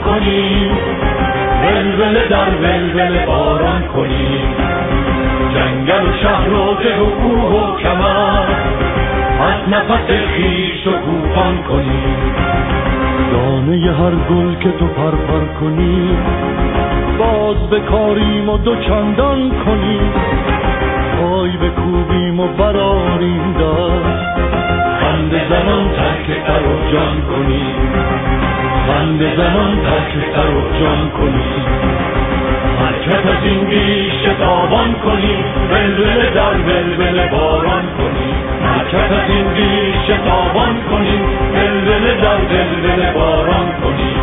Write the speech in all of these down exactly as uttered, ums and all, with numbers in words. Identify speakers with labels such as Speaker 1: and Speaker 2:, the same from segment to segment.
Speaker 1: کنیم، ولوله در ولوله باران کنیم. جنگل و شهر و ده و کوه و کمر از نفس خویش و طوفان کنیم.
Speaker 2: دانه هر گل که تو پرپر کنی باز بکاریم و دو چندان کنیم. پای بکوبیم و براریم دست،
Speaker 1: بند زنان ترک سر و جان کنیم. بند زنان ترک سر و جان کنیم. حرکت از این بیش تابان کنیم، ولوله در ولوله باران کنیم. حرکت از این بیش تابان کنیم، ولوله در ولوله باران کنیم.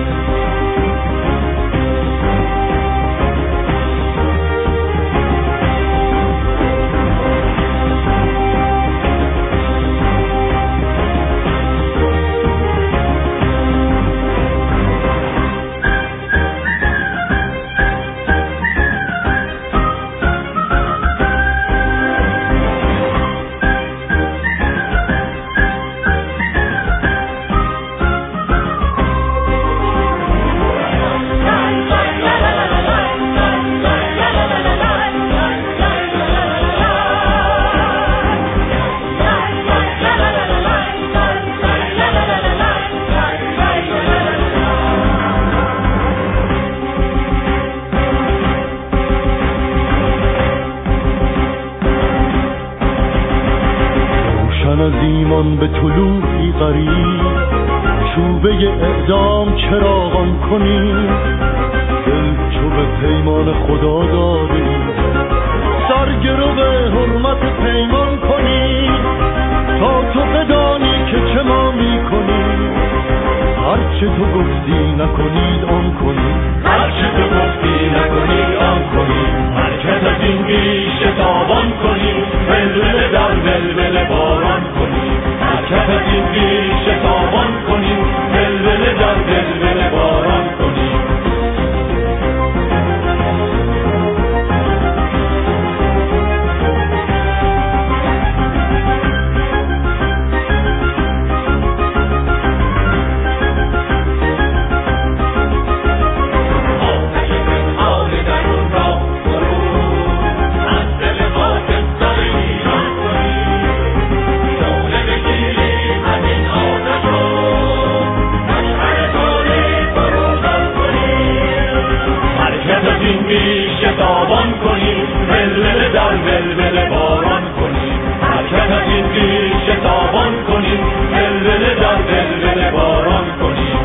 Speaker 2: از ایمان به طلوعی غریب چوبه اعدام چراغان کنیم. دل چو به پیمان خدا داریم، سرگرو به حرمت پیمان کنیم. تا تو بدانی که چه ما می کنیم، هرچه تو گفتی نکنید آن کنیم.
Speaker 1: هرچه تو گفتی نکنید آن کنیم. حرکت از این بیش تابان کنیم، ولوله در ولوله باران کنیم. حرکت از این بیش تابان کنیم، ولوله در ولوله باران کنیم. تابان کنیم، ولوله در ولوله باران کنیم. حرکت از این بیش تابان کنیم، ولوله در ولوله باران کنیم.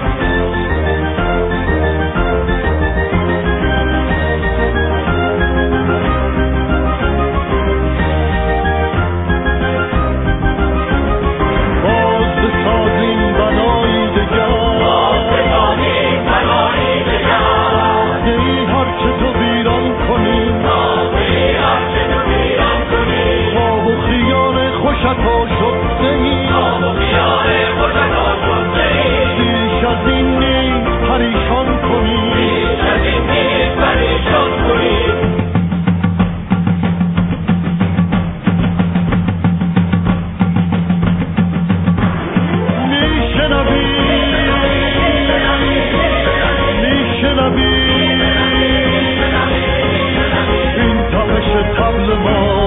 Speaker 2: باز بسازیم بنایی دگر،
Speaker 1: باز بسازیم بنایی دگر.
Speaker 2: ای هرچه تو ویران کنیم، خواب و خیال خوشتا شده ای. بیش از این نیز پریشان کنیم. میشنوی میشنوی این تمش طبل ما،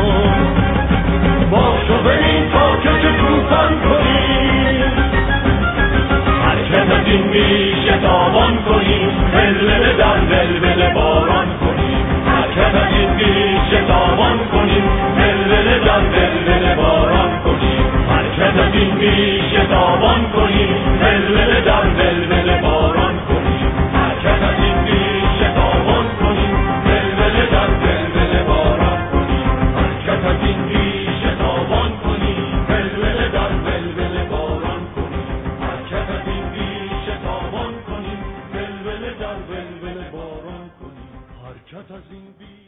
Speaker 1: باشو ببین تا که چه طوفان کنیم. حرکت از این بیش تابان کنیم، ولوله در ولوله باران کنیم. حرکت از این بیش تابان کنیم، ولوله در ولوله باران کنیم. حرکت از این بیش تابان کنیم، ولوله در ولوله باران کنیم. حرکت از این بیش تابان کنیم، ولوله در ولوله باران کنیم. حرکت از این بیش تابان کنیم، ولوله در ولوله باران کنیم. حرکت از این بیش تابان کنیم، ولوله در ولوله باران کنیم.
Speaker 2: حرکت از این بیش